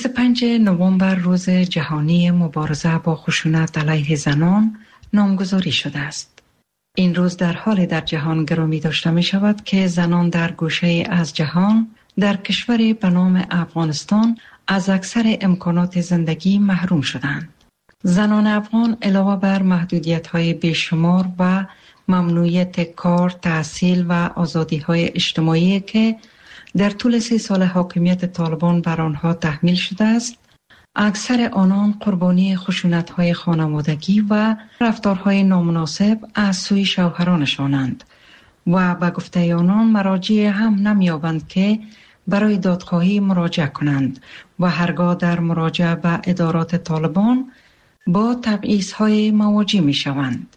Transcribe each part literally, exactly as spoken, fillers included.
بیست و پنجم نوامبر روز جهانی مبارزه با خشونت علیه زنان نامگذاری شده است. این روز در حال در جهان گرامی داشته می شود که زنان در گوشه از جهان در کشوری به نام افغانستان از اکثر امکانات زندگی محروم شدند. زنان افغان علاوه بر محدودیت‌های بیشمار و ممنوعیت کار، تحصیل و آزادی‌های اجتماعی که در طول سی سال حاکمیت طالبان بر آنها تحمیل شده است، اکثر آنان قربانی خشونت‌های خانوادگی و رفتارهای نامناسب از سوی شوهرانشانند و به گفته آنان مراجع هم نمی‌یابند که برای دادخواهی مراجعه کنند و هرگاه در مراجعه به ادارات طالبان با تبعیض‌های مواجه می‌شوند.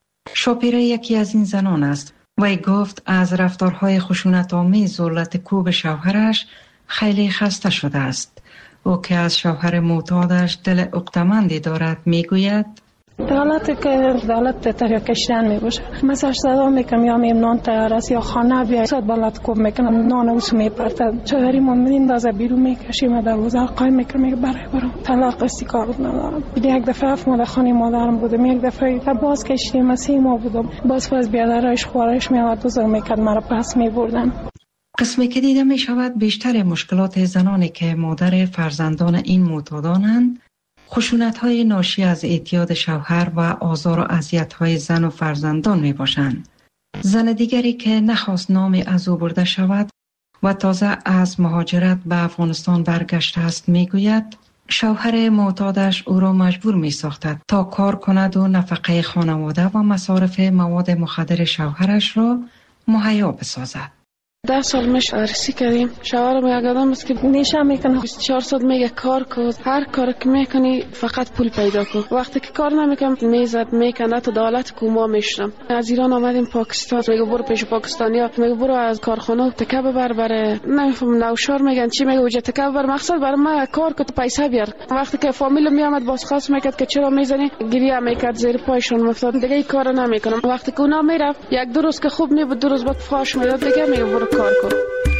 شاپیره یکی از این زنان است. وی گفت از رفتارهای خشونت‌آمیز ذلت کوب شوهرش خیلی خسته شده است. او که از شوهر معتادش دل عقده‌مندی دارد میگوید: حالتی که دولت تهیه کشتن می باشه، مثلا صدا میکنم یا میم نان تیار است یا خانه بیا صد بالات کوب میکنم نان اوس میپرتد چهاری ما میندازه بیرون میکشیم دروازه قایم میکنم میگه برای برام طلاق استیکار ندارم. یک دفعه اف مال خانه مادرم بودم، یک دفعه باز کشتیم سی ما بودم، باز باز بیادرش خوارش میاد بزرگ میکرد مرا پس میبردن. قسمی که دیده می شود بیشتر مشکلات زنانی که مادر فرزندان این معتادانند خشونت‌های ناشی از اعتیاد شوهر و آزار و اذیت‌های زن و فرزندان می‌باشند. زن دیگری که نخواست نام از او برده شود و تازه از مهاجرت به افغانستان برگشته است میگوید شوهر معتادش او را مجبور می‌ساخت تا کار کند و نفقه خانواده و مصارف مواد مخدر شوهرش را مهیا بسازد. ده سال میشه عرسی کردیم. شوهرم یک آدم است که نیشه میکنه بیست و چهار ساعت میگه کار کن، هر کار که میکنی فقط پول پیدا کن. وقتی که کار نمیکنم میزد میکنه تو دولت کوما میشرم. از ایران آمدیم پاکستان، میگه برو پیش پاکستانیا، میگه برو از کارخانه تکه ببر بره نمیفهم نوشار میگن چی، میگه وجه تکه ببر مقصد برای ما کار که تو پیسه بیار. وقتی که فامیل میامد باز خاص میکرد که چرا میزنی گریه میکرد زیر پایشون افتاد دیگه ای کار نمیکنم. وقتی که اونا میرفت یک دو روز که خوب میبود دو روز بعد فاش میداد دیگه میگه برو کار کن.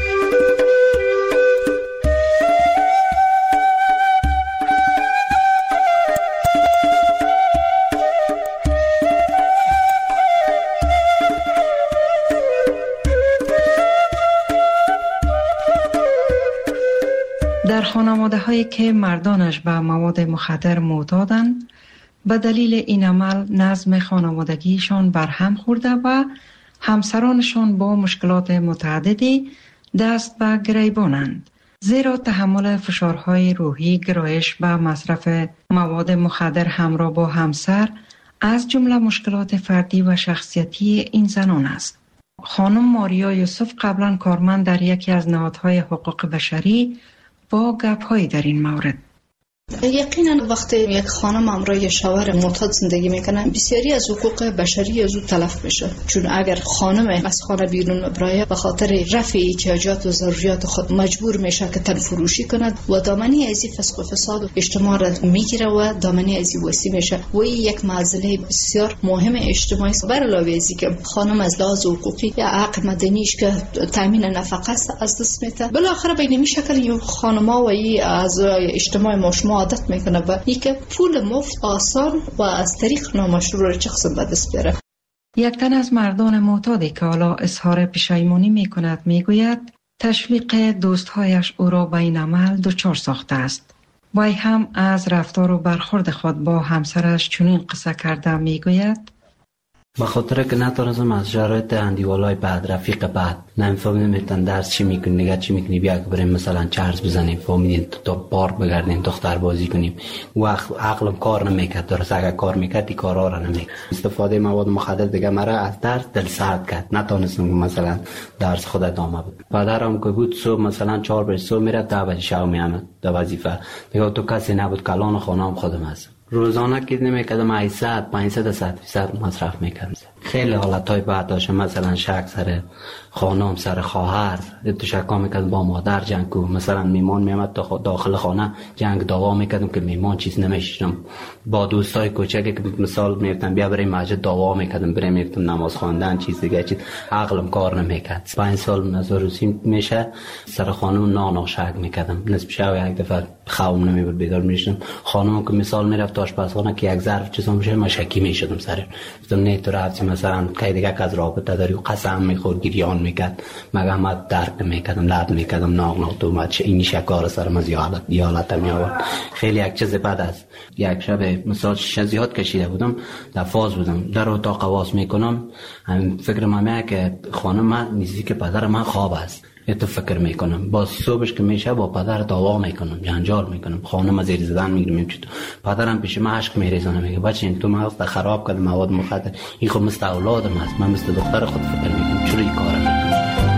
در خانواده هایی که مردانش به مواد مخدر معتادند به دلیل این عمل نظم خانوادگیشان برهم خورده و همسرانشان با مشکلات متعددی دست به گریبانند، زیرا تحمل فشارهای روحی، گرایش به مصرف مواد مخدر همراه با همسر از جمله مشکلات فردی و شخصیتی این زنان است. خانم ماریا یوسف قبلا کارمند در یکی از نهادهای حقوق بشری با گپ‌هایی در این مورد. یقینا وقتی یک خانم همراه شوهر معتاد زندگی میکنه بسیاری از حقوق بشری از او تلف میشه، چون اگر خانم از خانه بیرون برای به خاطر رفع احتیاجات و ضروریات خود مجبور میشه که تن فروشی کند و دامنه ازی فسق و فساد و اجتماع را میگیره و دامنه ازی وسیع میشه و این یک معضله بسیار مهم اجتماعی است. بر علاوه ازی که خانم از لحاظ حقوقی یا حق مدنیش که تامین نفقه است از دست میده، بالاخره به این شکل این خانم‌ها و این از اجتماع مشما عادت میکنه و اینکه پول مفت آسان و از طریق نامشروع را چخصن به دست بیاره. یک تن از مردان معتادی که حالا اظهار پشیمانی میکند میگوید تشویق دوستهایش او را به این عمل دچار ساخته است. وی هم از رفتار و برخورد خود با همسرش چنین قصه کرده میگوید به خاطر که نتونستم از شرایط اندیوالای بعد رفیق بعد نمیفهمیم میتن درس چی میکنی نگه چی میکنی بیا که بریم مثلا چرس بزنیم فهمیدین تا پارک بگردیم دختر بازی کنیم و عقلم کار نمیکرد. درست اگر کار میکرد این کارا را نمیکرد. استفاده مواد مخدر دیگه مرا از درس دل سرد کرد، نتونستم مثلا درس خود ادامه بدم. پدرم که بود صبح مثلا چهار بجه صبح میرفت ده بجه شب میامد در وظیفه دیگه تو کسی نبود کلان خانم خودم هستم. روزانه که نمیکردم هشتصد پانصد صد فیصد مصرف میکردم. خیلی حالتهای بعد داشتم، مثلا شک سر خانم سر خواهر، تو شکا میکردم با مادر جنگ کو، مثلا میمان میامد داخل خانه جنگ دعوا میکردم که میمان چیز نمیشم. با دوستای کوچکی که مثال میگفتم بیا بریم مسجد دعوا میکردم، بریم میگفتم نماز خواندن چیز دیگه چیز عقلم کار نمیکرد. پنج سال نزاروسی میشه سر خانم نانا شک میکردم. نصف شب یک دفعه خوام نمیبود بیدار میشدم. خانم که مثال میرفت آشپزخانه که یک ظرف چیزا میشه من شکی میشدم سر گفتم نه تو رفتی مثلا که دیگه از رابطه داری و قسم میخور گریان میکرد مگه ما درک میکردم لرد میکردم ناغ ناغ تو اومد این شکار سرم از یالت یالت میآورد. خیلی یک چیز بد است. یک شب مثلا شیشه زیاد کشیده بودم در فاز بودم در اتاق واس میکنم همین فکر من میاد که خانم من نزدیک پدر من خواب است. تو فکر میکنم باز صبحش که میشه با پدر دعوا میکنم جنجال میکنم خانم زیر زدن میگیرم چطور پدرم پیش من عشق میریزونه میگه بچه این تو مغز خراب کرد مواد مخدر این خود مثل اولادم است من مثل دختر خود فکر میکنم چرا این کار میکنم.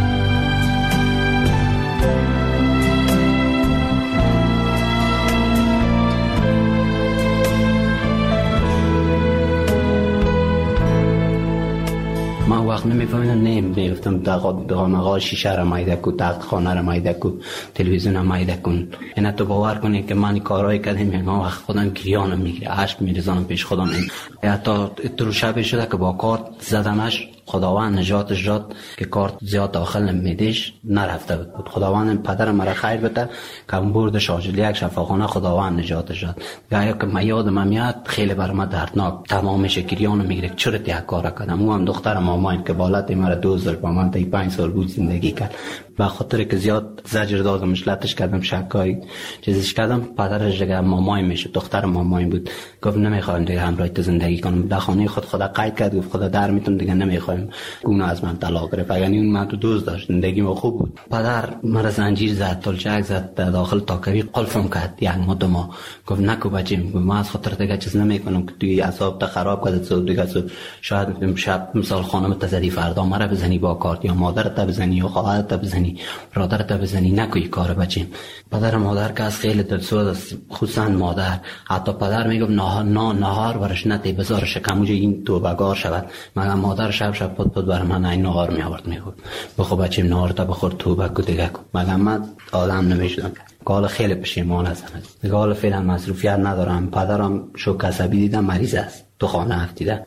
من وقت نمیفهمیدم نیم میگفتم دغامقا شیشه را مایده کو تخت خانه را مایده کو تلویزیون را مایده کن. اینا تو باور کنی که من کارهای کردم میگم وقت خودم گریانم میگیره عشق میریزانم پیش خودم. حتی تو شب شده که با کارت زدمش خداوند نجاتش داد که کارت زیاد داخل نمیدیش نرفته بود. خداوند پدر مرا خیر بده که برد شاجلی یک شفاخانه خداوند نجاتش داد. گایا که من یادم میاد خیلی بر من دردناک تمام میشه گریانم میگیره چرا یک کار کردم. او هم دخترم مامایم که بالات مرا دوست داشت با من تا پنج سال بود زندگی کرد به خاطر که زیاد زجر دادم مشلتش کردم شکای چیزش کردم پدرش دیگه مامایم میشه دختر مامایم بود گفت نمیخوایم دیگه همراه تو زندگی کنم. در خانه خود خدا قید کرد گفت خدا در میتون دیگه نمیخوایم اون از من طلاق گرفت. یعنی اون من تو دوست داشت زندگی ما خوب بود. پدر مرا زنجیر زد تلچک زد داخل تاکوی قلفم کرد یک ماه ما گفت نکو بچه‌م من از خاطر دیگه چیز نمیکنم که توی اعصاب تا خراب کرد صبح دیگه صبح شاید شب مثال خانم تزدی فردا مرا بزنی با کارت یا مادرت بزنی یا خواهرت بزنی برادرت بزنی نکوی کار بچه‌م. پدر مادر که از خیلی دلسوز است خصوصا مادر. حتی پدر میگم نهار نه نهار ورش نتی بذارش کموجه این تو بگار شود مگر مادر شب شب پد پد بر من این نهار می آورد میگفت بخو بچه‌م نهار تا بخور تو بگو دیگه کن مگر من آدم نمیشدم. قال خیلی پشیمان هستم دیگه حالا فعلا مصروفیت ندارم. پدرم شوک عصبی دیدم مریض است تو خانه افتیده.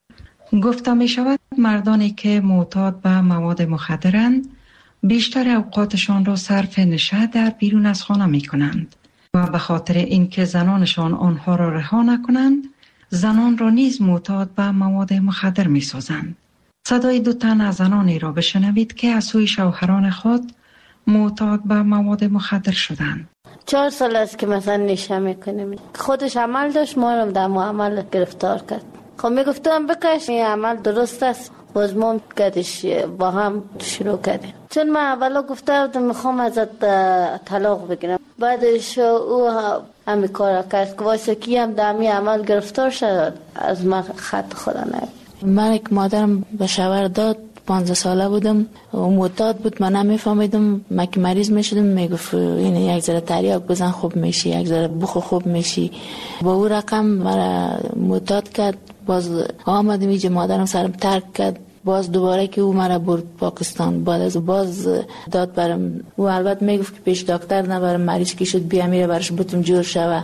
گفته می شود مردانی که معتاد به مواد مخدرند بیشتر اوقاتشان را صرف نشاط در بیرون از خانه می کنند و به خاطر اینکه زنانشان آنها را رها نکنند زنان را نیز معتاد به مواد مخدر می سازند. صدای دو تن از زنانی را بشنوید که از سوی شوهران خود معتاد به مواد مخدر شدند. چهار سال است که مثلا نشه میکنیم. خودش عمل داشت ما رو در معامل گرفتار کرد. خب میگفتم بکش این عمل درست است باز ما کدش با هم شروع کردیم. چون من اولا گفته بودم میخوام ازت طلاق بگیرم بعدش او همین کار کرد که واسه کی هم در همین عمل گرفتار شد از من خط خدا نگیر. من که مادرم به شوهر داد پانزده ساله بودم و معتاد بود من نمیفهمیدم من که مریض میشدم میگفت این یک ذره تریاک بزن خوب میشی یک ذره بخور خوب میشی. با او رقم مرا معتاد کرد باز آمدم اینجا مادرم سرم ترک کرد باز دوباره که او مرا برد پاکستان بعد از باز داد برم او البته میگفت که پیش دکتر نبرم مریض کی شد بیا میره برش بتون جور شوه.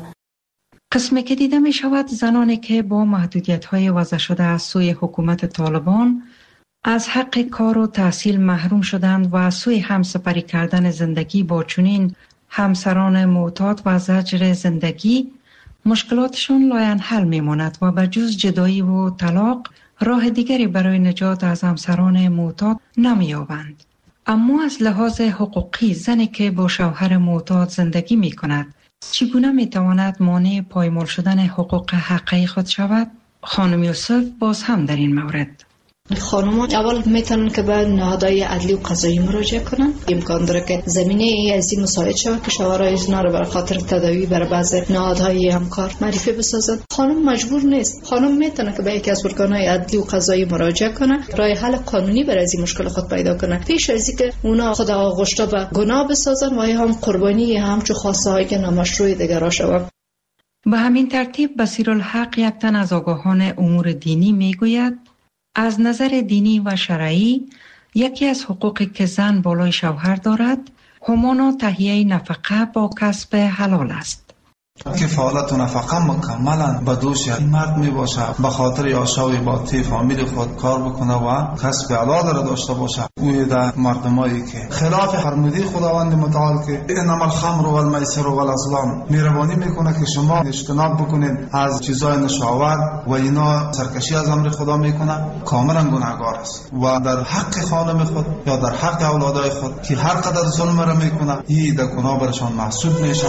قسمی که دیده می شود زنانی که با محدودیت های وضع شده از سوی حکومت طالبان از حق کار و تحصیل محروم شدند و از سوی همسپری کردن زندگی با چنین همسران معتاد و زجر زندگی مشکلاتشون لاینحل میماند و به جز جدایی و طلاق راه دیگری برای نجات از همسران معتاد نمی‌یابند. اما از لحاظ حقوقی زنی که با شوهر معتاد زندگی می کند چگونه می تواند مانع پایمال شدن حقوق حقیقی خود شود؟ خانم یوسف باز هم در این مورد خانم‌ها اول میتونن که به نهادهای عدلی و قضایی مراجعه کنن. امکان داره که زمینه از این مساعد شود که شوهرای اینا رو برای خاطر تداوی برای بعض نهادهای همکار معرفی بسازن. خانم مجبور نیست. خانم میتونه که به یکی از ارگان‌های عدلی و قضایی مراجعه کنه راه حل قانونی برای این مشکل خود پیدا کنه پیش از اینکه اونا خود آغشته به گناه بسازن و هم قربانی همچو خواسته‌های نامشروع دیگر را شوند. به همین ترتیب بصیرالحق یک تن از آگاهان امور دینی میگوید از نظر دینی و شرعی یکی از حقوقی که زن بالای شوهر دارد همانا تهیه نفقه با کسب حلال است. کفالت و نفقه مکملا به دوش این مرد می باشه، به خاطر یاشاوی با تی فامیل خود کار بکنه و کسب حلال را داشته باشه. اوی در مردمایی که خلاف فرموده خداوند متعال که انما الخمر والمیسر والازلام، مهربانی میکنه که شما اجتناب بکنید از چیزای نشاور و اینا سرکشی از امر خدا میکنه، کاملا گناهگار است و در حق خانم خود یا در حق اولادای خود که هر قدر ظلم را میکنه این در گناه برشان محسوب میشه.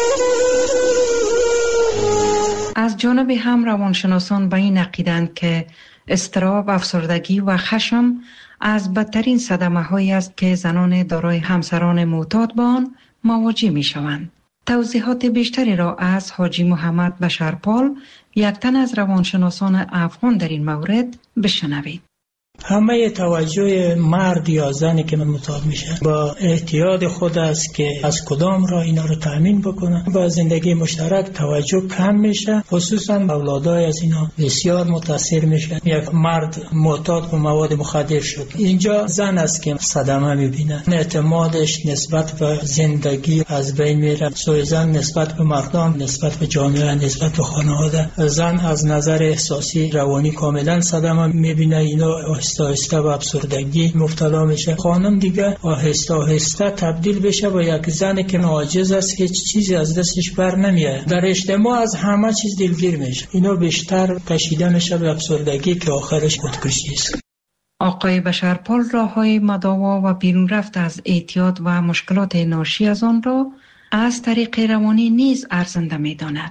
از جانب هم روانشناسان به این عقیدند که اضطراب، افسردگی و خشم از بدترین صدمه هایی است که زنان دارای همسران معتاد با آن مواجه می شوند. توضیحات بیشتری را از حاجی محمد بشرپال، یک تن از روانشناسان افغان در این مورد بشنوید. همه توجه مرد یا زنی که معتاد میشه با احتیاط خود است که از کدام راه اینا رو تامین بکنه. با زندگی مشترک توجه کم میشه، خصوصا اولادای از اینا بسیار متاثر میشه. یک مرد معتاد به مواد مخدر شد، اینجا زن است که صدمه میبینه، اعتمادش نسبت به زندگی از بین میره. سوی زن نسبت به مردم، نسبت به جامعه، نسبت به خانواده. زن از نظر احساسی روانی کاملا صدمه میبینه، اینا آهسته آهسته به افسردگی مبتلا میشه. خانم دیگه آهسته آهسته تبدیل بشه به یک زنی که عاجز است، هیچ چیزی از دستش بر نمیاد. در اجتماع از همه چیز دلگیر میشه، اینا بیشتر کشیده میشه به افسردگی که آخرش خودکشی است. آقای بشرپال راههای مداوا و بیرون رفت از اعتیاد و مشکلات ناشی از آن را از طریق روانی نیز ارزنده میداند.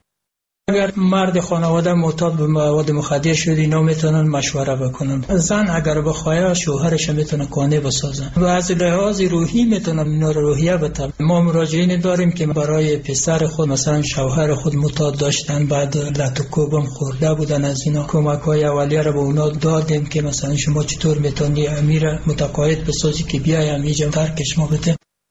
اگر مرد خانواده معتاد به مواد مخدر شد، اینا میتونن مشوره بکنن. زن اگر بخواد شوهرش میتونه قانع بسازن و از لحاظ روحی میتونن اینا رو روحیه بدن. ما مراجعین داریم که برای پسر خود مثلا شوهر خود معتاد داشتن، بعد لط و کوبم خورده بودن، از اینا کمک‌های اولیه رو به اونا دادیم که مثلا شما چطور میتونی امیر متقاعد بسازی که بیایم اینجا ترکش ما بده.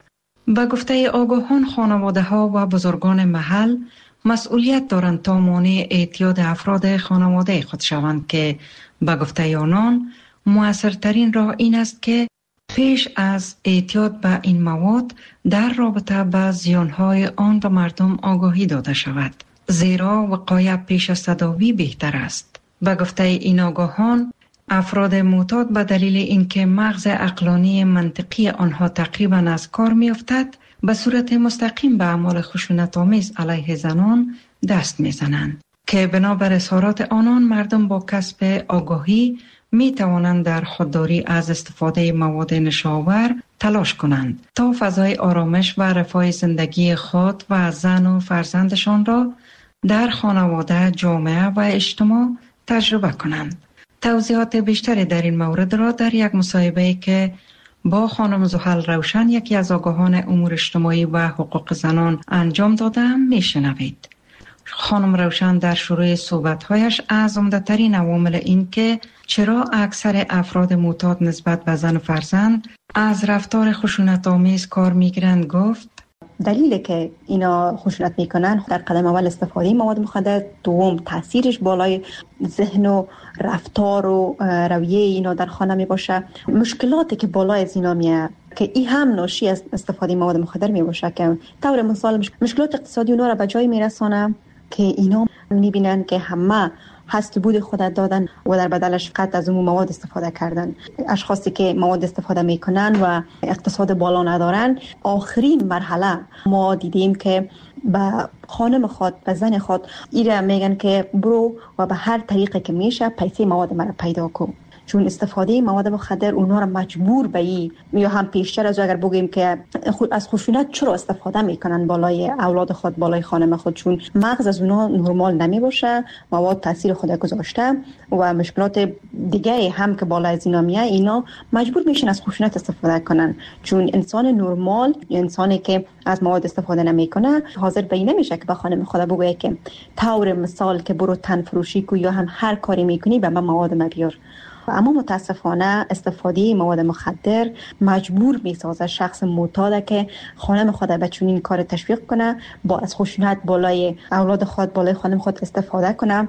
با گفته آگاهان، خانواده‌ها و بزرگان محل مسئولیت دارند تا مانع اعتیاد افراد خانواده خود شوند که به گفته آنان مؤثرترین راه این است که پیش از اعتیاد به این مواد در رابطه با زیانهای آن به مردم آگاهی داده شود، زیرا وقایع پیش از تداوی بهتر است. به گفته این آگاهان، افراد معتاد به دلیل اینکه مغز عقلانی منطقی آنها تقریبا از کار می‌افتد، به صورت مستقیم به اعمال خشونت‌آمیز علیه زنان دست می‌زنند که بنابر اظهارات آنان مردم با کسب آگاهی می توانند در خودداری از استفاده مواد نشاور تلاش کنند تا فضای آرامش و رفاه زندگی خود و زن و فرزندشان را در خانواده، جامعه و اجتماع تجربه کنند. توضیحات بیشتری در این مورد را در یک مصاحبه که با خانم زحل روشن، یکی از آگاهان امور اجتماعی و حقوق زنان، انجام دادم میشنوید. خانم روشن در شروع صحبت‌هایش از عمده‌ترین عوامل این که چرا اکثر افراد معتاد نسبت به زن و فرزند از رفتار خشونت‌آمیز کار می‌گیرند گفت: دلیلی که اینا خشونت میکنن در قدم اول استفاده مواد مخدر، دوم تاثیرش بالای ذهن و رفتار و رویه اینا در خانه می باشه، مشکلاتی که بالای از اینا میاد که این هم ناشی از استفاده مواد مخدر می باشه که طور مثال مشکلات اقتصادی اونا را به جای میرسانه که اینا میبینن که همه هست بود خودت دادن و در بدلش فقط از اون مواد استفاده کردن. اشخاصی که مواد استفاده میکنن و اقتصاد بالا ندارن، آخرین مرحله ما دیدیم که به خانم خود، به زن خود ایره میگن که برو و به هر طریقی که میشه پیسه مواد مرا پیدا کن، چون استفاده مواد مخدر اونا را مجبور به این، یا هم پیشتر از اگر بگیم که از خشونت چرا استفاده میکنن بالای اولاد خود، بالای خانم خود، چون مغز از اونا نرمال نمی باشه، مواد تاثیر خود گذاشته و مشکلات دیگه هم که بالای از اینا میاد، اینا مجبور میشن از خشونت استفاده کنن، چون انسان نرمال یا انسانی که از مواد استفاده نمیکنه حاضر به این نمیشه که به خانم خود بگه که طور مثال که برو تن فروشی کو یا هم هر کاری میکنی به من مواد مبیار. اما متاسفانه استفاده مواد مخدر مجبور میسازه شخص معتاد که خانم خود به چنین کار تشویق کنه، با از خشونت بالای اولاد خود، بالای خانم خود استفاده کنه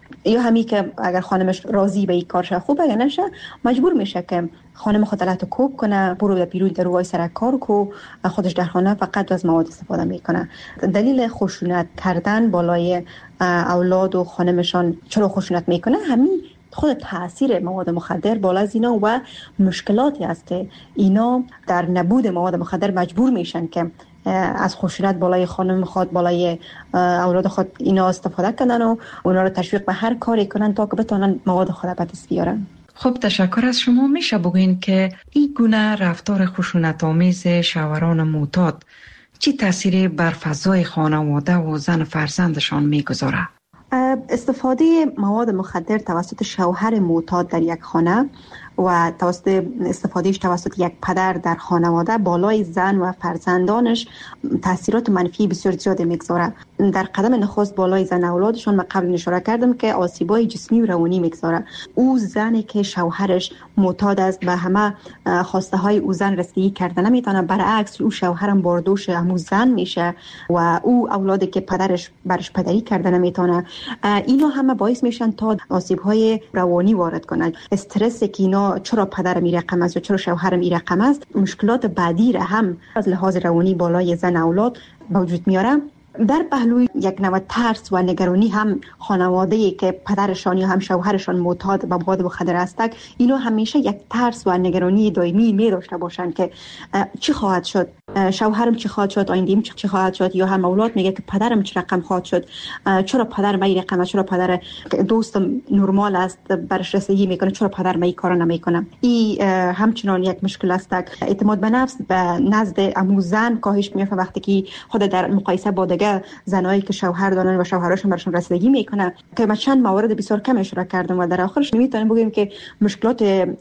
یا همین که اگر خانمش راضی به این کارش خوبه یا نشه مجبور میشه که خانم خود علت کوب کنه، برو به بیرون در روی سر کار کو، خودش در خانه فقط از مواد استفاده میکنه. دلیل خشونت کردن بالای اولاد و خانمشان چرا خشونت میکنه؟ همین خود تاثیر مواد مخدر بالا از اینا و مشکلاتی است که اینا در نبود مواد مخدر مجبور میشن که از خشونت بالای خانم خود، بالای اولاد خود اینا استفاده کنن و اونا رو تشویق به هر کاری کنن تا که بتونن مواد خود به دست بیارن. خب تشکر از شما. میشه بگوین که این گونه رفتار خشونت آمیز شوهران معتاد چی تأثیری بر فضای خانواده و زن فرزندشان میگذاره؟ استفاده مواد مخدر توسط شوهر معتاد در یک خانه و توسط استفادهش توسط یک پدر در خانواده بالای زن و فرزندانش تاثیرات منفی بسیار زیاد میگذاره. در قدم نخست بالای زن اولادشان من قبل اشاره کردم که آسیبای جسمی و روانی میگذاره. او زنی که شوهرش معتاد است به همه خواسته های او زن رسیدگی کرده نمیتونه، برعکس او شوهرم باردوش همون زن میشه و او اولادی که پدرش برش پدری کرده نمیتونه، اینا همه باعث میشن تا آسیب های روانی وارد کنند. استرس که اینا چرا پدرم این رقم است یا چرا شوهرم این رقم است، مشکلات بعدی را هم از لحاظ روانی بالای زن اولاد به وجود میاره. در پهلوی یک نوع ترس و نگرانی هم خانواده‌ای که پدرشان یا هم شوهرشان معتاد به مواد مخدر هستند، اینا همیشه یک ترس و نگرانی دائمی می داشته باشند که چی خواهد شد، شوهرم چی خواهد شد، آینده‌ام چی خواهد شد، یا هم اولاد میگه که پدرم چه رقم خواهد شد، چرا پدرم این رقم، چرا پدر دوست نرمال است برش رسیدگی میکنه، چرا پدرم این کارو نمیکنه. این همچنان یک مشکل است. اعتماد به نفس به نزد عمو زن کاهش میافته وقتی که خود در مقایسه با دیگه زنایی که شوهر دارن و شوهرشون برشون رسیدگی میکنه، که من چند موارد بسیار کم اشاره کردم و در آخرش نمیتونیم بگیم که مشکلات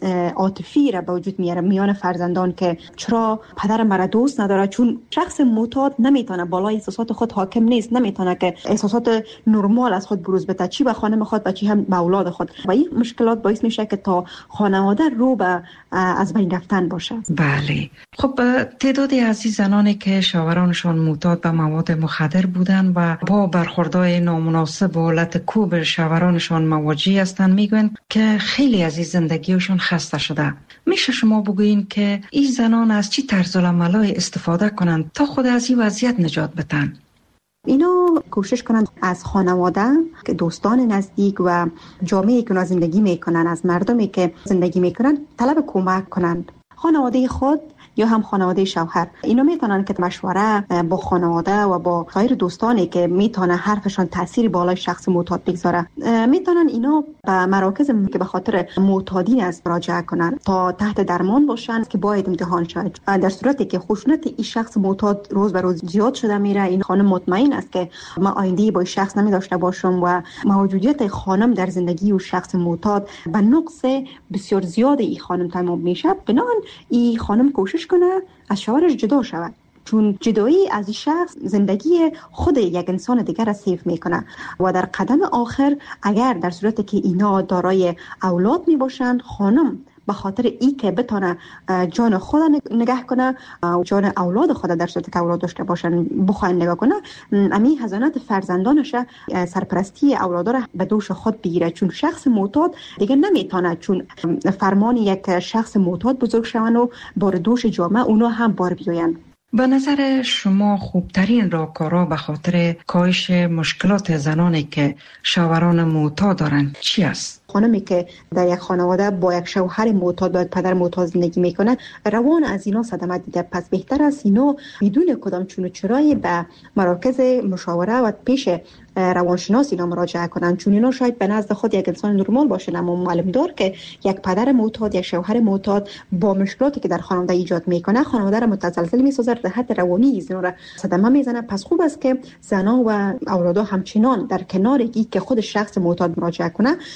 عاطفی را به وجود میاره میان فرزندان که چرا پدرم مرا دوست نداره، چون شخص معتاد نمیتونه بالای احساسات خود حاکم نیست، نمیتونه که احساسات نرمال از خود بروز بده، چی به خانم خود و چی هم به اولاد خود، و این مشکلات باعث میشه که تا خانواده رو به از بین رفتن باشه. بله. خب تعدادی از زنانی که شوهرانشان معتاد به مواد مخدر بودن و با برخوردهای نامناسب و حالت کوب شوهرانشان مواجه هستند، میگویند که خیلی از زندگیشون خسته شده. میشه شما بگوین که این زنان از چی طرز العملای استفاده کنند تا خود از این وضعیت نجات بدن؟ اینا کوشش کنند از خانواده، که دوستان نزدیک و جامعه‌ای که زندگی میکنن، از مردمی که زندگی میکنن طلب کمک کنند. خانواده خود یا هم خانواده شوهر اینا میتونن که مشوره با خانواده و با غیر دوستانی که میتونه حرفشان تاثیر بالای شخص معتاد بگذاره، میتونن اینا به مراکز که به خاطر معتادین است مراجعه کنن تا تحت درمان باشن که باید امتحان شود. در صورتی که خشونت این شخص معتاد روز به روز زیاد شده میره، این خانم مطمئن است که ما آینده با این شخص نمی داشته باشم و موجودیت خانم در زندگی و شخص معتاد به نقص بسیار زیاد این خانم تمام میشه. بنابراین این خانم کوشش کنه از شوهرش جدا شود، چون جدایی از این شخص زندگی خود یک انسان دیگر را سیف میکنه و در قدم آخر اگر در صورتی که اینا دارای اولاد می باشند، خانم به خاطر ای که بتونه جان خود نگه کنه و جان اولاد خود در صورتی که اولاد داشته باشن بخواین نگاه کنه، امی حضانت فرزندانش سرپرستی اولادا را به دوش خود بگیره، چون شخص معتاد دیگه نمیتونه، چون فرمان یک شخص معتاد بزرگ شون و بار دوش جامعه اونا هم بار بیاین. به نظر شما خوبترین راهکارها به خاطر کاهش مشکلات زنانی که شوهران معتاد دارند چی است؟ خانمی که در یک خانواده با یک شوهر معتاد با پدر معتاد زندگی میکنه، روان از اینا صدمه دیده، پس بهتر است اینا بدون کدام چون و چرایی به مراکز مشاوره و پیش روانشناس اینا مراجعه کنن، چون اینا شاید به نزد خود یک انسان نرمال باشه، اما معلوم دار که یک پدر معتاد، یک شوهر معتاد با مشکلاتی که در خانواده ایجاد میکنه، خانواده را متزلزل میسازه، در حد روانی اینا را صدمه میزنه. پس خوب است که زنا و اولادا همچنان در کنار ای که خود شخص معتاد مراجعه کنه، اینا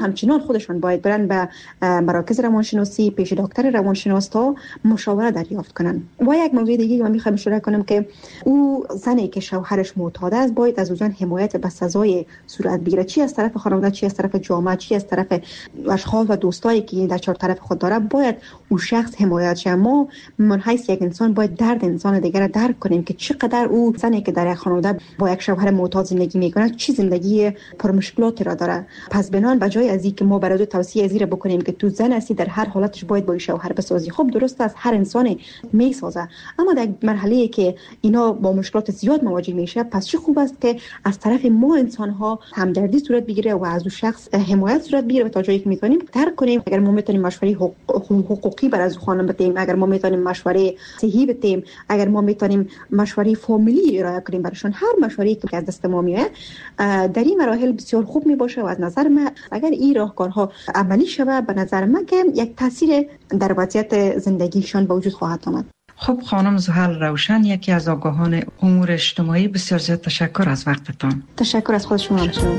همچنان خودشان باید برن به مراکز روانشناسی پیش دکتر روانشناس تا مشاوره دریافت کنن. و یک موضوع دیگه که من میخوام اشاره کنم که او زنی که شوهرش معتاد است باید از او حمایت به سزای صورت بگیره، چی از طرف خانواده، چی از طرف جامعه، چی از طرف اشخاص و دوستایی که در چهار طرف خود داره، باید او شخص حمایت شه. ما من حیث یک انسان باید درد انسان دیگر را درک کنیم که چقدر او زنی که در یک خانواده با یک شوهر معتاد زندگی میکنه چی زندگی پر مشکلاتی را داره. پس بنان بجای از اینکه ما برای توصیه ازی را بکنیم که تو زن هستی در هر حالتش باید با شوهر بسازی، خب درست است هر انسانی میسازه، اما در مرحله که اینا با مشکلات زیاد مواجه میشه، پس چه خوب است که از طرف ما انسان ها همدردی صورت بگیره و از اون شخص حمایت صورت بگیره و تا جایی که میتونیم درک کنیم. اگر ما میتونیم مشوره حقوقی برای از خانم بدیم، اگر ما میتونیم مشوره صحی بدیم، اگر ما میتونیم مشوره فامیلی ارائه کنیم براشون، هر مشوره‌ای که از دست ما میاد در این مراحل بسیار خوب میباشه و از نظر من اگر این راهکارها عملی شوه به نظر من که یک تاثیر در وضعیت زندگیشان به وجود خواهد آمد. خب خانم زحل روشن، یکی از آگاهان امور اجتماعی، بسیار زیاد تشکر از وقتتان. تشکر از خود شما همچنین.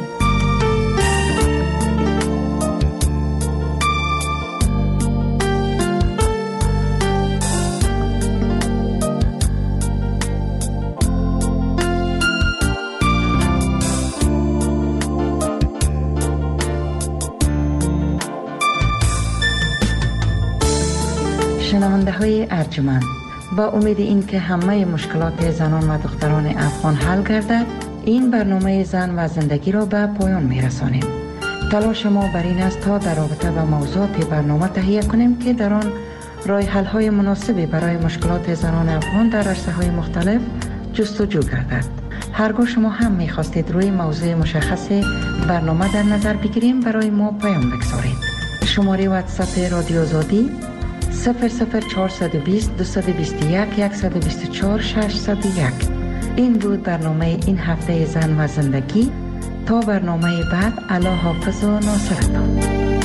شنونده های ارجمند، با امید این که همه مشکلات زنان و دختران افغان حل گردد، این برنامه زن و زندگی را به پایان می رسانیم. تلاش ما بر این است تا در رابطه با موضوعات برنامه تهیه کنیم که در آن راه حل های مناسبی برای مشکلات زنان افغان در عرصه های مختلف جستجو گردد. هرگاه شما هم می خواستید روی موضوع مشخص برنامه در نظر بگیریم، برای ما پیام بگذارید. شماره واتساپ رادیو آزادی صفر صفر چهارصد و بیست دویست و بیست و یک صد و بیست و چهار ششصد و یک. این بود برنامه این هفته زن و زندگی. تا برنامه بعد، الله حافظ و ناصرتان.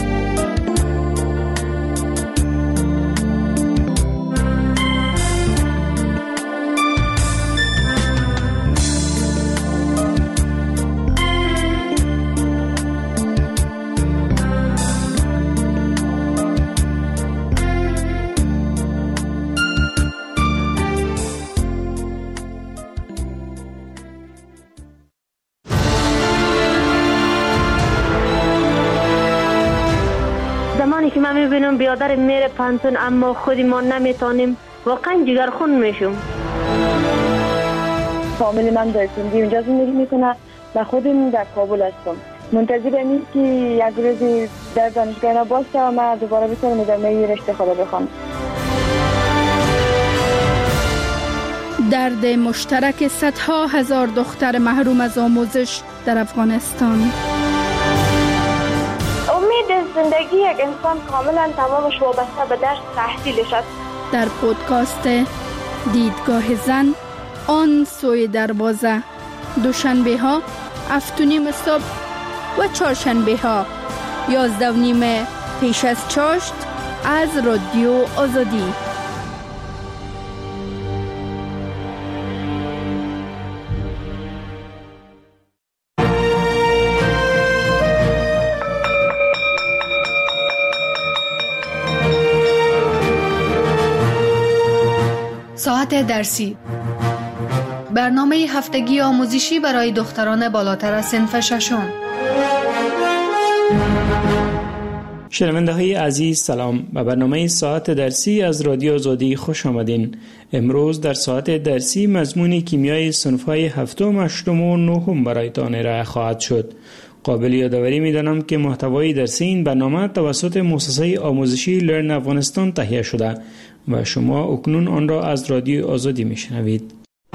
که من میبینم بیادر میره پانتون اما خودی ما نمیتونیم، واقعا جگرخون میشم. فامیل من در سندی اونجا زندگی میکنه و خودم در کابل هستم. منتظر اینیم که یک روزی در دانشگاه باشه و من دوباره بتونم ادامه رشته خدا بخونم. درد مشترک صدها هزار دختر محروم از آموزش در افغانستان. زندگی یک انسان کاملا تمامش وابسته به درس تحصیلش است. در پودکاست دیدگاه زن، آن سوی دروازه، دوشنبه ها هفت و نیم صبح و چهارشنبه ها یازده و نیم پیش از چاشت از رادیو آزادی. ساعت درسی، برنامه هفتگی آموزشی برای دختران بالاتر از صنف ششم. شنونده های عزیز سلام، به برنامه ساعت درسی از رادیو آزادی خوش آمدین. امروز در ساعت درسی مضمون کیمیای صنف های هفتم، هشتم و نهم برایتان ارائه خواهد شد. قابل یادآوری می‌دانم که محتوای درسی این برنامه توسط مؤسسه آموزشی لرن افغانستان تهیه شده و شما اکنون آن را از رادیو آزادی میشنوید.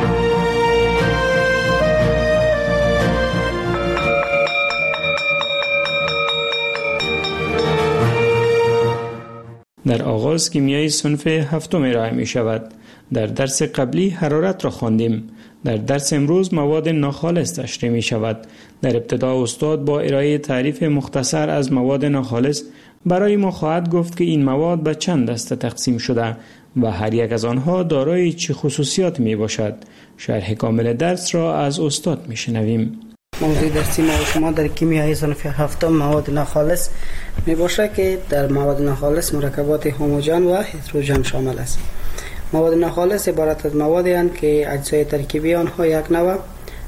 در آغاز کیمیای صنف هفتم ارائه می شود. در درس قبلی حرارت را خواندیم. در درس امروز مواد ناخالص تشریح می شود. در ابتدا استاد با ارائه تعریف مختصر از مواد ناخالص برای ما خواهد گفت که این مواد به چند دسته تقسیم شده و هر یک از آنها دارای چه خصوصیات می باشد. شرح کامل درس را از استاد می شنویم. موضوع درسی ما و شما در کیمیای صنف هفتم مواد ناخالص می باشه که در مواد ناخالص مرکبات هوموژن و هتروژن شامل است. مواد ناخالص عبارت از موادی هستند که اجزای ترکیبی آنها یک نوع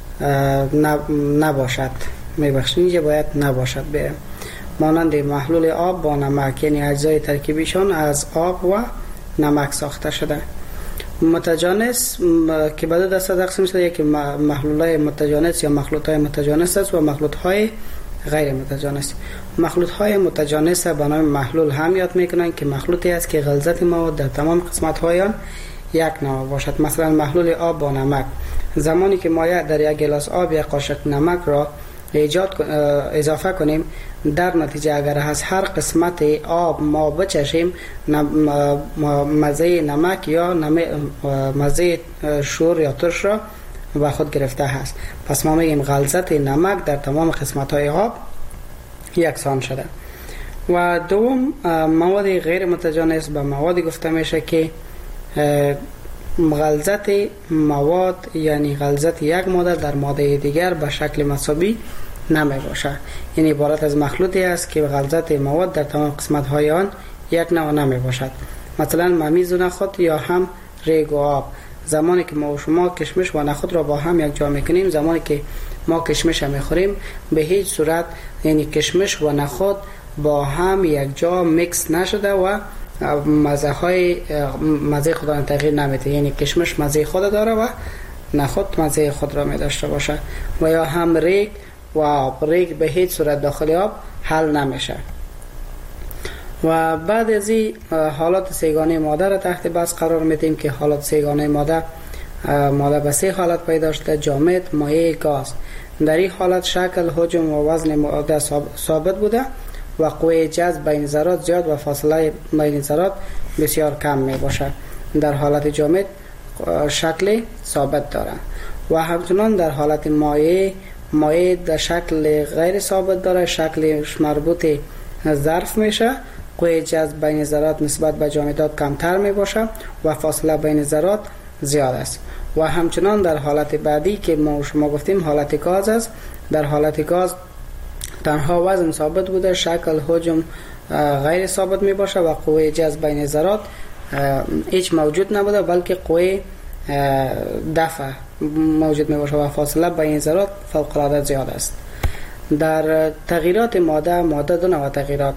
نباشد. میبخشید اینجا باید نباشد به مانند محلول آب با نمک، یعنی اجزای ترکیبیشان از آب و نمک ساخته شده. متجانس که به دو دسته تقسیم شده، یکی محلول‌های متجانس یا مخلوط‌های متجانس است و مخلوط‌های غیر متجانس. مخلوط‌های متجانس به نام محلول هم یاد میکنند که مخلوطی است که غلظت مواد در تمام قسمت‌های آن یک نوع باشد. مثلا محلول آب با نمک، زمانی که ما در یک گلاس آب یک قاشق نمک را ایجاد اضافه کنیم، در نتیجه اگر از هر قسمت آب ما بچشیم مزه نمک یا مزه شور یا ترش را به خود گرفته است. پس ما میگیم غلظت نمک در تمام قسمت های آب یکسان شده. و دوم مواد غیر متجانس به موادی گفته میشه که غلظت مواد، یعنی غلظت یک ماده در ماده دیگر به شکل مساوی نمی باشه. یعنی عبارت از مخلوطی است که غلظت مواد در تمام قسمت های آن یک نوع نمی باشد. مثلا ممیز و نخود یا هم ریگ و آب، زمانی که ما و شما کشمش و نخود را با هم یک جا میکنیم، زمانی که ما کشمش را میخوریم به هیچ صورت، یعنی کشمش و نخود با هم یک جا میکس نشده و مزه های مزه خود را تغییر نمیده. یعنی کشمش مزه خود داره و نخود مزه خود را می داشته باشه. و یا هم ریگ و آب، ریگ به هیچ صورت داخل آب حل نمیشه. و بعد از این حالات سیگانه ماده را تحت بحث قرار میدیم که حالات سیگانه ماده ماده به سه حالت پیدا شده: جامد، مایع، گاز. در این حالت شکل، حجم و وزن ماده ثابت بوده و قوه جذب بین ذرات زیاد و فاصله بین ذرات بسیار کم می باشد. در حالت جامد شکل ثابت دارد و همچنان در حالت مایع مایع در شکل غیر ثابت داره، شکلش مربوط ظرف میشه. قوه جذب بین ذرات نسبت به جامدات کمتر می باشه و فاصله بین ذرات زیاد است. و همچنان در حالت بعدی که ما شما گفتیم حالت گاز است، در حالت گاز تنها وزن ثابت بوده، شکل حجم غیر ثابت می باشه و قوه جذب بین ذرات هیچ موجود نبوده، بلکه قوه دفع موجود می باشه و فاصله بین ذرات فوق العاده زیاد است. در تغییرات ماده ماده دو نوع تغییرات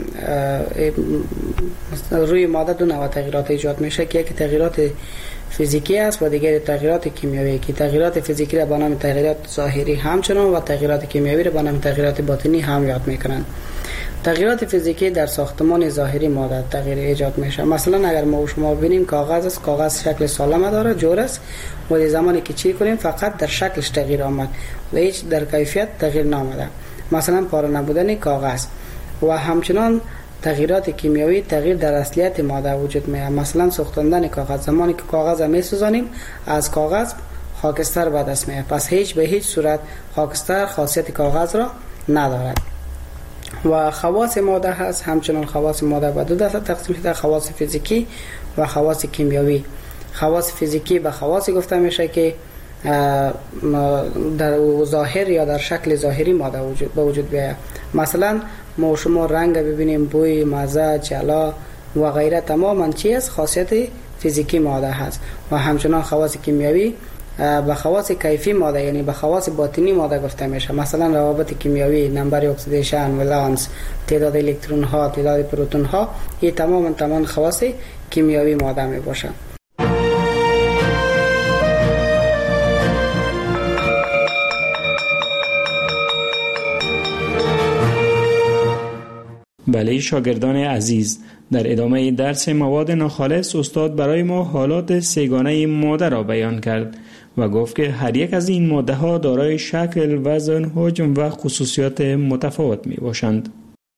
روی ماده دو نوع تغییرات ایجاد میشه که یکی تغییرات فیزیکی است و دیگر تغییرات کیمیایی، که تغییرات فیزیکی را به نام تغییرات ظاهری همچنان و تغییرات کیمیایی را به نام تغییرات باطنی هم یاد میکنند. تغییرات فیزیکی در ساختمان ظاهری ماده تغییر ایجاد میشه. مثلا اگر ما و شما ببینیم کاغذ است، کاغذ شکل سالم داره، جور است، ولی زمانی که چی کنیم فقط در شکلش تغییر آمد و هیچ در کیفیت تغییر نامده. مثلا پاره نبودن کاغذ. و همچنان تغییرات کیمیایی تغییر در اصلیت ماده وجود میاد. مثلا سوختاندن کاغذ، زمانی که کاغذ را میسوزانیم از کاغذ خاکستر به دست میاد، پس هیچ به هیچ صورت خاکستر خاصیت کاغذ را ندارد. و خواص ماده هست، همچنان خواص ماده به دو دسته تقسیم شده: خواص فیزیکی و خواص کیمیایی. خواص فیزیکی به خواصی گفته میشه که در ظاهر یا در شکل ظاهری ماده وجود به وجود بیاید. مثلا ما شما رنگ ببینیم، بوی، مزه، جلا و غیره تماما چیز خاصیت فیزیکی ماده هست. و همچنان خواص کیمیایی به خواص کیفی ماده، یعنی به خواص باطنی ماده گفته میشه. مثلا روابط کیمیایی، نمبر اکسیدیشن، ولانس، تعداد الکترون ها، تعداد پروتون ها، این تماما تمام خواص کیمیایی ماده می باشه. بله شاگردان عزیز، در ادامه درس مواد ناخالص استاد برای ما حالات سه‌گانه ماده را بیان کرد و گفت که هر یک از این ماده ها دارای شکل، وزن، حجم و خصوصیات متفاوت می باشند.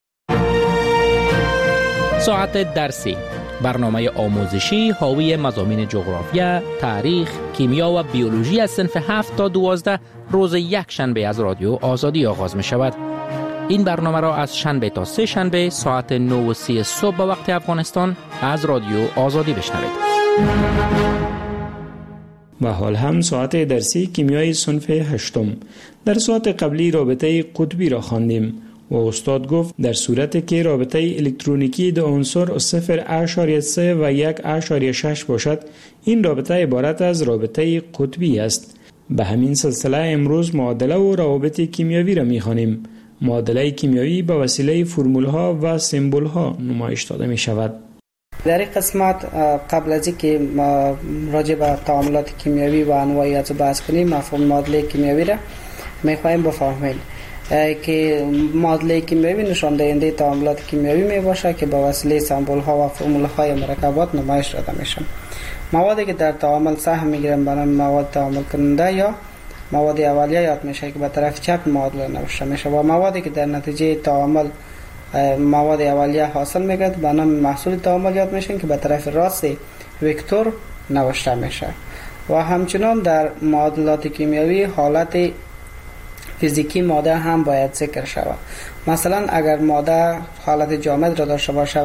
ساعت درسی، برنامه آموزشی حاوی مضامین جغرافیا، تاریخ، کیمیا و بیولوژی از صنف هفت تا دوازده روز یک شنبه از رادیو آزادی آغاز می شود. این برنامه را از شنبه تا سه شنبه ساعت نه و سی صبح به وقت افغانستان از رادیو آزادی بشنوید. و حال هم ساعت درسی کیمیای صنف هشتم. در ساعت قبلی رابطه قطبی را خواندیم و استاد گفت در صورتی که رابطه الکترونیکی دو عنصر صفر اشاریه سه و یک اشاریه شش باشد، این رابطه عبارت از رابطه قطبی است. به همین سلسله امروز معادله و روابط کیمیایی را می‌خوانیم. معادله کیمیایی به وسیله فرمول‌ها و سمبول‌ها نمایش داده می‌شود. در این قسمت قبل از اینکه راجع به تعاملات کیمیایی و انواع از بحث کنیم، مفهوم معادله کیمیایی را می‌خوایم بفهمیم که معادله کیمیایی نشان دهنده تعاملات کیمیایی میباشه که با وسیله سمبول‌ها و فرمول‌های مرکبات نمایش داده میشن. موادی که در تعامل سهم میگیرن به نام مواد تعامل کننده یا مواد اولیه یاد میشه که به طرف چپ معادله نوشته میشه و موادی که در نتیجه تعامل مواد اولیه حاصل میگیرد به نام محصول تعامل یاد میشن که به طرف راست وکتور نوشته میشه. و همچنان در معادلات کیمیایی حالت فیزیکی ماده هم باید ذکر شود. مثلا اگر ماده حالت جامد را داشته باشه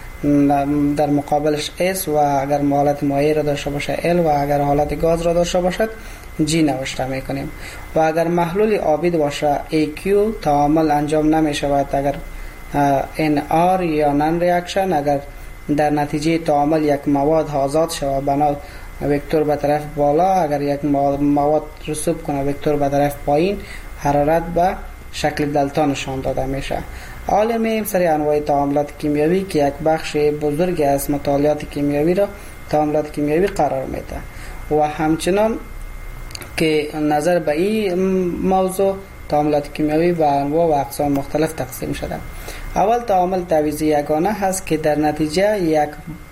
در مقابلش S و اگر حالت مایع را داشته باشه L و اگر حالت گاز را داشته باشد G نوشته میکنیم. و اگر محلول آبی باشه ای کیو تعامل انجام نمی شود. اگر ان آر یا نان ریاکشن، اگر در نتیجه تعامل یک مواد آزاد شود بنا وکتور به طرف بالا، اگر یک مواد رسوب کنه وکتور به طرف پایین، حرارت به شکل دلتا نشان داده میشه. حالا میم سری انواع تعاملات کیمیایی که یک بخش بزرگ از مطالعات کیمیایی را تعاملات کیمیایی قرار میده و همچنان که نظر به این موضوع تعاملات کیمیایی به انواع و اقسام مختلف تقسیم شده. اول تعامل تعویضی یگانه هست که در نتیجه یک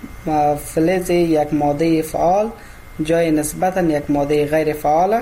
فلز یک ماده فعال جای نسبتا یک ماده غیر فعال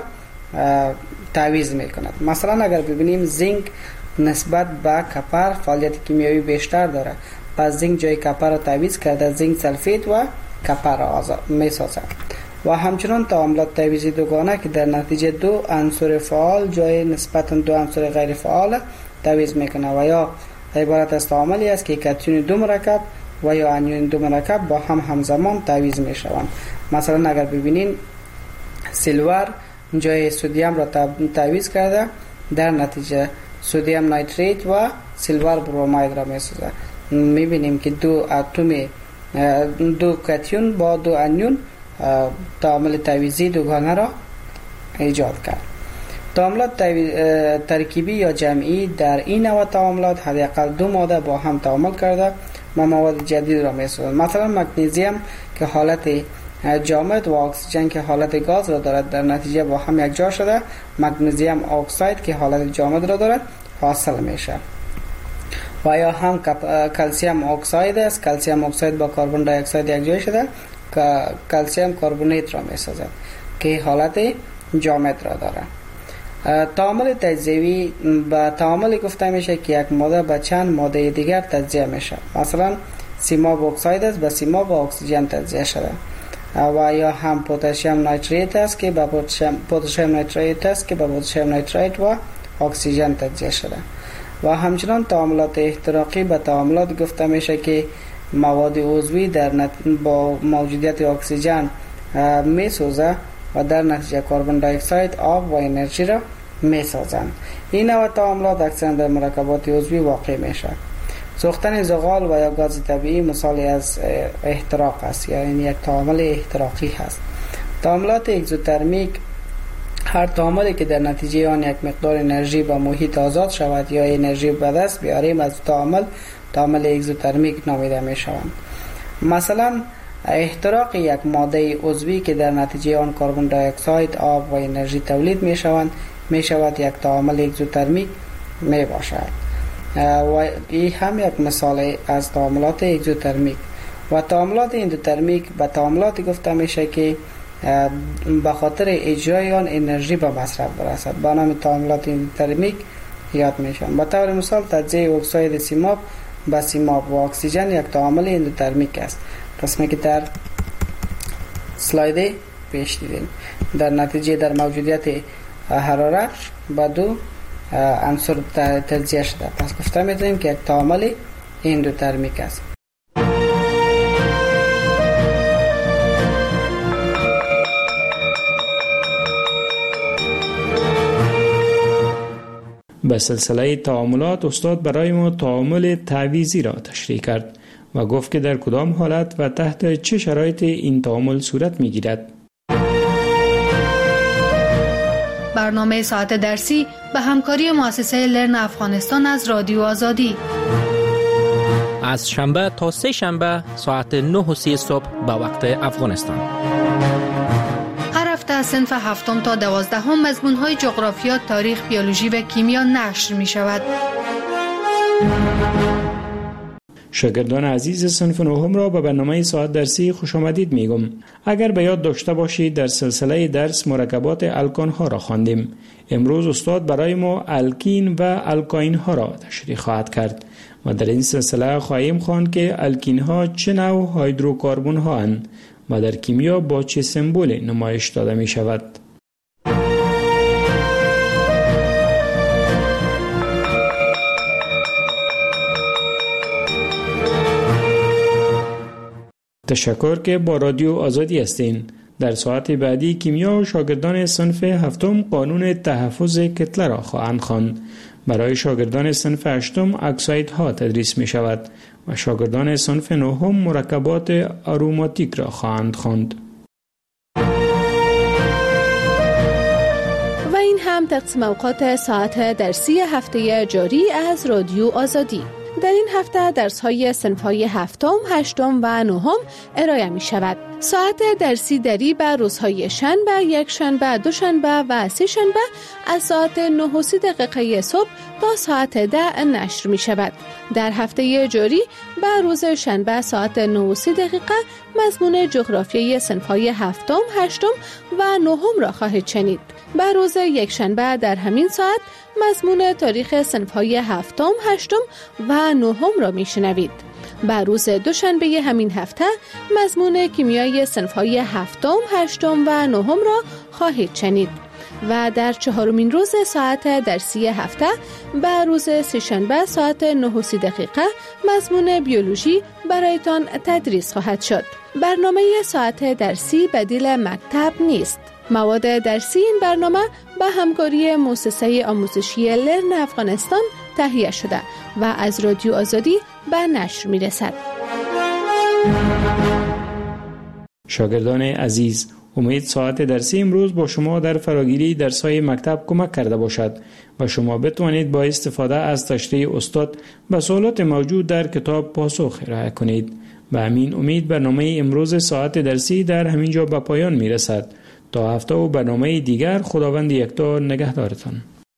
تعویض میکند. مثلا اگر ببینیم زینک نسبت به کپر فعالیت کیمیایی بیشتر داره، پس زینک جای کپر را تعویض کرده زینک سلفید و کپر را میسازد. و همچنان تعاملات تعویضی دوگانه که در نتیجه دو عنصر فعال جای نسبتا دو عنصر غیر فعال تعویض میکنه و یا عبارت از تعاملی است که کاتیون دو مرکب و یا انیون دو مرکب با هم همزمان تعویض میشوند. مثلا اگر ببینین سیلور جای سدیم را تعویض کرده، در نتیجه سدیم نایتریت و سیلور بروماید را میسازد. میبینیم که دو اتم دو کاتیون با دو انیون تعامل تعویضی دوگانه را ایجاد کرد. تعاملات ترکیبی یا جمعی در این نوع تعاملات حداقل دو ماده با هم تعامل کرده و مواد جدید را میسازند. مثلا مگنیزیم که حالت جامد و اکسیژن که حالت گاز را دارد در نتیجه با هم یکجا شده مگنیزیم اکساید که حالت جامد را دارد حاصل میشه. و یا هم کلسیم اکساید است، کلسیم اکساید با کربن دی اکساید یکجا شده که کلسیم کربونیت را میسازد که حالت جامد را دارد. تعامل تجزیه‌ای به تعاملی گفته میشه که یک ماده به چند ماده دیگر تجزیه میشه. مثلا سیماب اکساید است به سیماب و اکسیژن تجزیه شده و یا هم پتاسیم نیتریت است که به پتاسیم نیتریت است که به پتاسیم نیتریت و اکسیژن تجزیه شده. و همچنان تعاملات احتراقی به تعاملات گفته میشه که مواد عضوی در نت... با موجودیت اکسیژن میسوزه و در نتیجه کربن دی اکساید آب و انرژی را میسازند. این نوع تعاملات اکثرا در مرکبات عضوی واقع میشه. سوختن زغال و یا گاز طبیعی مثالی از احتراق است، یعنی یک تعامل احتراقی هست. تعاملات اگزوترمیک هر تعاملی که در نتیجه آن یک مقدار انرژی به محیط آزاد شود یا انرژی به دست بیاریم از تعامل تعامل اگزوترمیک نامیده می شوند. مثلا احتراق یک ماده عضوی که در نتیجه آن کربن دی اکساید آب و انرژی تولید می شوند می شود یک تعامل اگزوترمیک می باشد و این هم یک مثال از تعاملات اگزوترمیک. و تعاملات اندوترمیک به تعاملاتی گفته میشه که به خاطر اجرای آن انرژی به مصرف برسد به نام تعاملات اندوترمیک یاد میشن. به طور مثال تجزیه اکساید سیماب به سیماب و اکسیژن یک تعامل اندوترمیک است، قسمی که در سلاید پیش دیدیم. در نتیجه در موجودیت حرارت به دو عنصر تجزیه شده، پس گفته میتونیم که یک تعامل اندوترمیک است. به سلسله تعاملات استاد برای ما تعامل تعویضی را تشریح کرد و گفت که در کدام حالت و تحت چه شرایط این تعامل صورت می گیرد. برنامه ساعت درسی به همکاری مؤسسه لرن افغانستان از رادیو آزادی از شنبه تا سه شنبه ساعت نه و سی صبح به وقت افغانستان. هر هفته از صنف هفتم تا دوازدهم مضمون‌های جغرافیا، تاریخ، بیولوژی و کیمیا نشر می شود. شاگردان عزیز صنف نهم را به برنامه ساعت درسی خوش آمدید میگم. اگر به یاد داشته باشید در سلسله درس مرکبات الکان ها را خواندیم. امروز استاد برای ما الکین و الکاین ها را تشریح خواهد کرد و در این سلسله خواهیم خواند که الکین ها چه نوع هیدروکاربن ها اند و در کیمیا با چه سمبولی نمایش داده می شود. تشکر که با رادیو آزادی هستین. در ساعت بعدی کیمیا شاگردان صنف هفتم قانون تحفظ کتله را خواهند خواند. برای شاگردان صنف هشتم اکسایدها تدریس می شود و شاگردان صنف نهم مرکبات آروماتیک را خواهند خواند. و این هم تقسیم اوقات ساعت درسی هفته جاری از رادیو آزادی. در این هفته درس‌های صنف‌های هفتم، هشتم و نهم ارائه می شود. ساعت درسی دری به روزهای شنبه، یک شنبه، دو شنبه و سه شنبه از ساعت نه و سی دقیقه صبح تا ساعت ده نشر می شود. در هفته جاری به روز شنبه ساعت نه و سی دقیقه مضمون جغرافیای صنف‌های هفتم، هشتم و نهم را خواهید شنید. به روز یک شنبه در همین ساعت مضمون تاریخ صنف‌های هفتم، هشتم و نهم را میشنوید. به روز دوشنبه همین هفته مضمون کیمیای صنف‌های هفتم، هشتم و نهم را خواهید شنید. و در چهارمین روز ساعت درسی هفته به روز سه‌شنبه ساعت نه و سی دقیقه مضمون بیولوژی برایتان تدریس خواهد شد. برنامه ساعت درسی بدیل مکتب نیست. مواد درسی این برنامه به همکاری مؤسسه آموزشی لرن افغانستان تهیه شده و از رادیو آزادی به نشر می رسد. شاگردان عزیز، امید ساعت درسی امروز با شما در فراگیری درس‌های مکتب کمک کرده باشد و شما بتوانید با استفاده از تشریح استاد به سوالات موجود در کتاب پاسخ ارائه کنید. به همین امید برنامه امروز ساعت درسی در همین جا به پایان می رسد. تا هفته و برنامه دیگر خداوند یکتا نگهدارتان.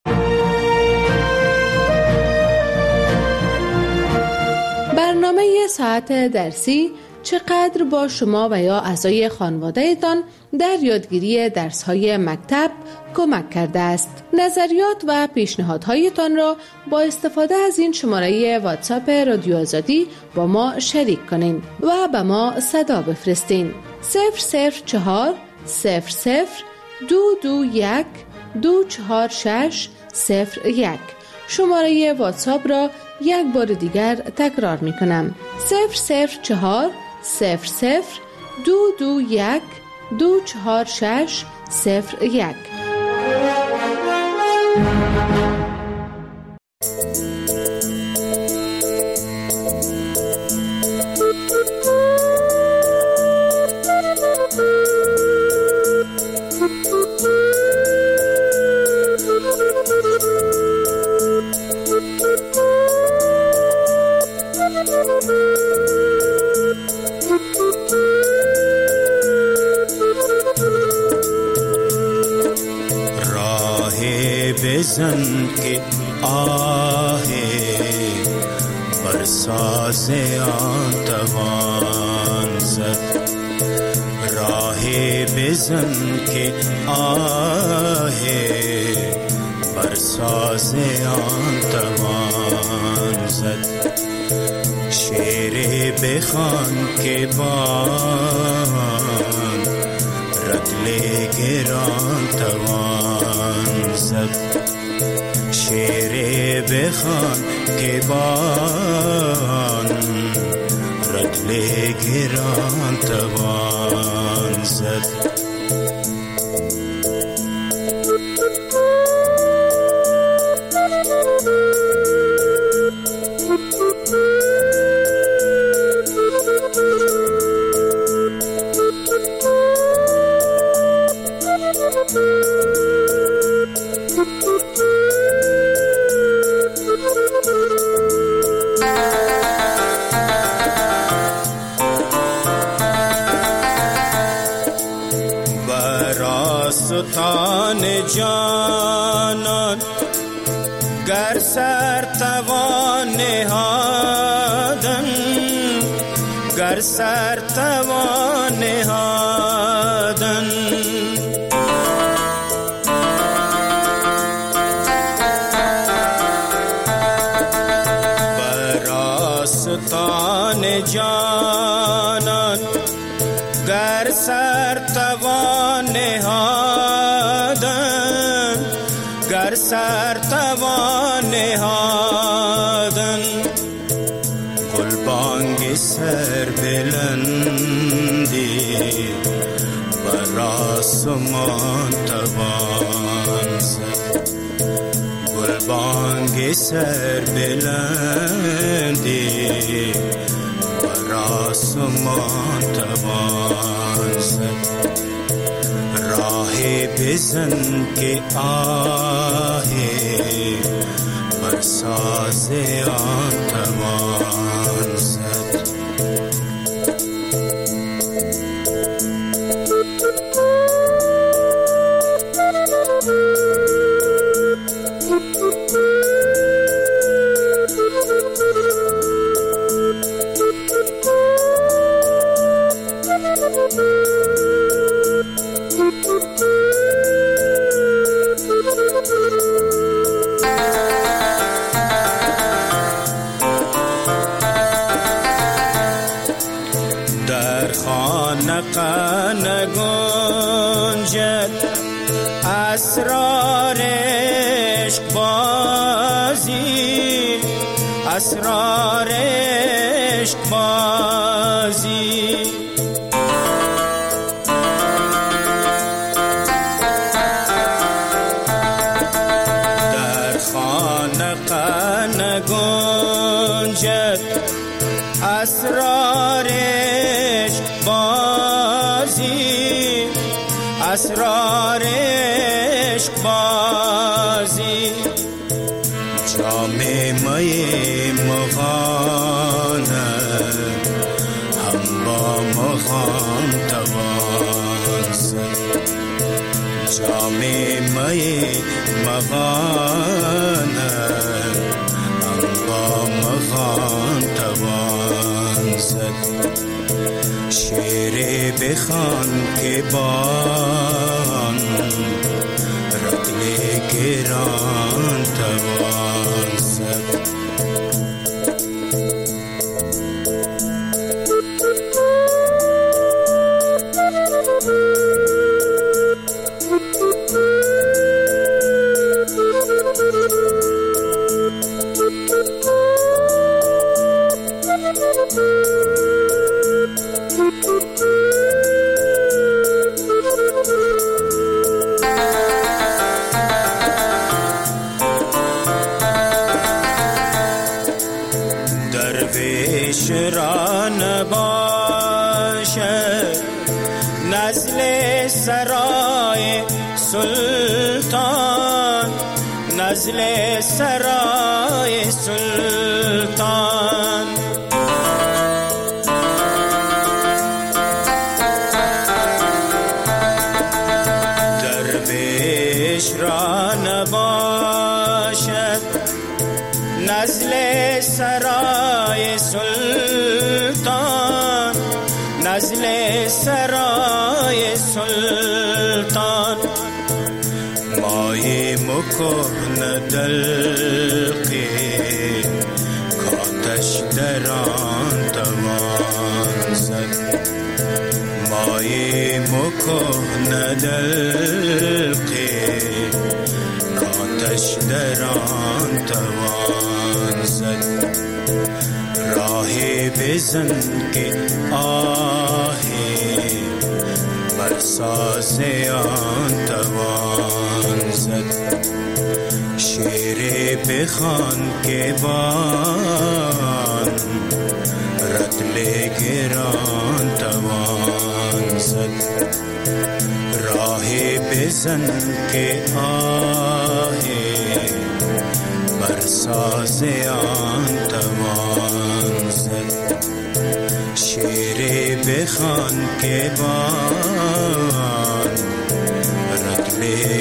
برنامه ساعت درسی چقدر با شما و یا اعضای خانواده‌تان در یادگیری درس‌های مکتب کمک کرده است. نظریات و پیشنهادهایتان را با استفاده از این شماره واتساپ رادیو آزادی با ما شریک کنین و به ما صدا بفرستین. صفر صفر چهار صفر صفر دو دو یک دو چهار شش صفر یک. شماره واتساپ را یک بار دیگر تکرار می کنم. صفر صفر چهار صفر صفر دو دو یک دو چهار شش صفر یک. بزن که آه برساز آن توان زد، راه بزن که آه برساز آن توان زد، شعر بخوان که بان رطل گران توان زد، شعر بخوان که بان رطل گران توان زد. دستان جانان گر سر توان نهادن گر سر توان نهادن بر آستان جانان گر سر توان نهادن گر سر توان نهادن گلبانگ سر بلندی بر آسمان توان زد گلبانگ سر بلندی بر آسمان توان زد راهی بزن که آهی بر ساز آن توان زد در خانقه نگنجد اسرار عشق بازی اسرار عشق بازی در خانقه نگنجد اسرار عشق بازی اسرار عشق بازی جام می مغانه هم با مغان توان زد جام می مغانه هم با مغان توان زد شعر بخوان که بان رطل گران توان زد درویش را نباشد نزل سرای سلطان نزل سرای سلطان درویش را نباشد نزل سرای سلطان نزل سرای سلطان مای مکن دلقی کاتش دران توان زد مای مکن دلقی کاتش دران توان زد راهی بزن که آهی بر ساز آن توان زد شعر بخوان که بان رطل گران توان زد راهی بزن که آهی بر ساز آن توان زد شعر بخوان که بان رطل